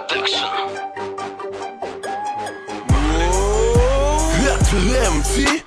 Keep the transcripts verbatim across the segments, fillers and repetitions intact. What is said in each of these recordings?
Production. Это эм ти.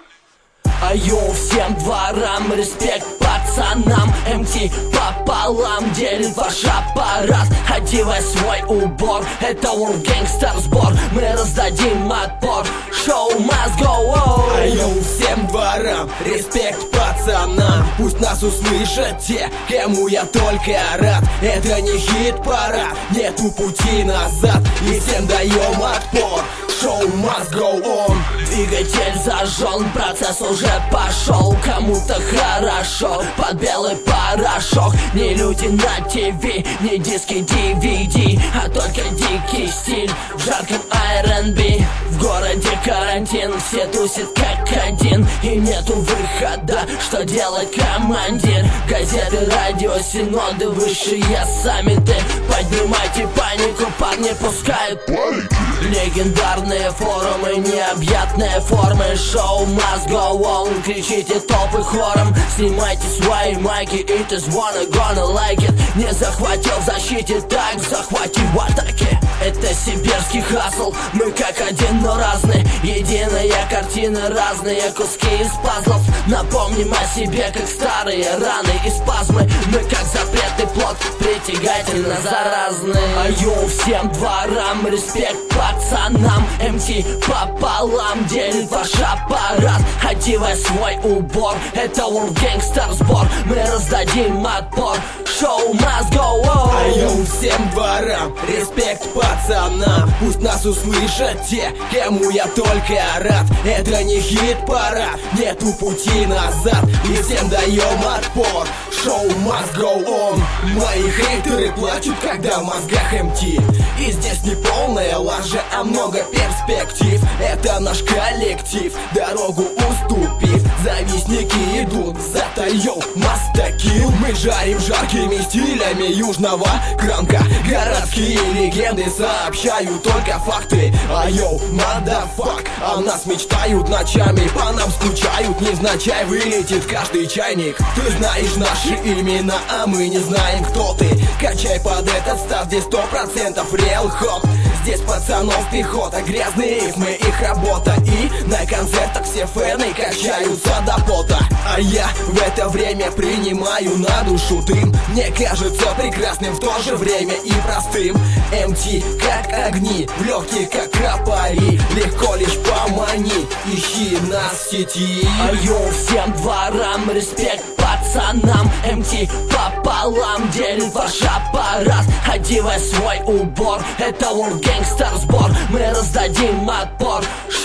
А йоу, всем дворам, респект пацанам. эм ти пополам делит ваш аппарат. Одевай свой убор, это World Gangster сбор. Мы раздадим отпор, шоу must go on. А йоу, всем дворам, респект пацанам. Пусть нас услышат те, кому я только рад. Это не хит-парад, нету пути назад. И всем даем отпор, шоу must go on. Двигатель зажжен, процесс уже пошел. Кому-то хорошо, под белый порошок. Не люди на ТВ, не диски ди ви ди, а только дикий стиль в жарком ар энд би. В городе карантин, все тусят как один. И нету выхода, что делать командир? Газеты, радио, синоды, высшие саммиты. Поднимайте панику, парни пускают паники. Легендарные форумы, необъятные формы. Шоу must go on, кричите толпы хором. Снимайте свои майки, it is wanna gonna like it. Не захватил в защите, так захвати в атаке. Это сибирский хасл, мы как один, но разные. Единая картина, разные куски из пазлов. Напомним о себе, как старые раны и спазмы. Мы как запретный плод, притягательно заразные. А йоу, всем дворам, респект пацанам. эм ти пополам делит ваш аппарат. Одевай свой убор, это World Gangster сбор. Мы раздадим отпор, шоу must go on. А йоу, всем дворам, респект пацанам. Пусть нас услышат те, кому я только рад. Это не хит-парад, нету пути назад. И всем даем отпор, шоу must go on. Мои хейтеры плачут, когда в мозгах эм ти. И здесь не полная лажа, а много перспектив. Это наш коллектив, дорогу уступив. Завистники идут за йоу, мастакил. Мы жарим жаркими стилями южного кранка. Городские легенды сообщают только факты. А йоу, мадафак, о нас мечтают ночами. По нам скучают, невзначай вылетит каждый чайник. Ты знаешь наши имена, а мы не знаем, кто ты. Качай под этот став, здесь сто процентов реал хоп. Здесь пацанов пехота, грязные рифмы, их работа. И на концертах все фэны качаются до пота. А я в это время принимаю на душу дым. Мне кажется прекрасным, в то же время и простым. эм ти как огни, в легких как кропари. Легко лишь помани, ищи нас в сети. А йоу, всем дворам, респект пацанам. эм ти пополам делит ваш аппарат. Одевай свой убор, это World Gangster сбор. Мы раздадим отпор,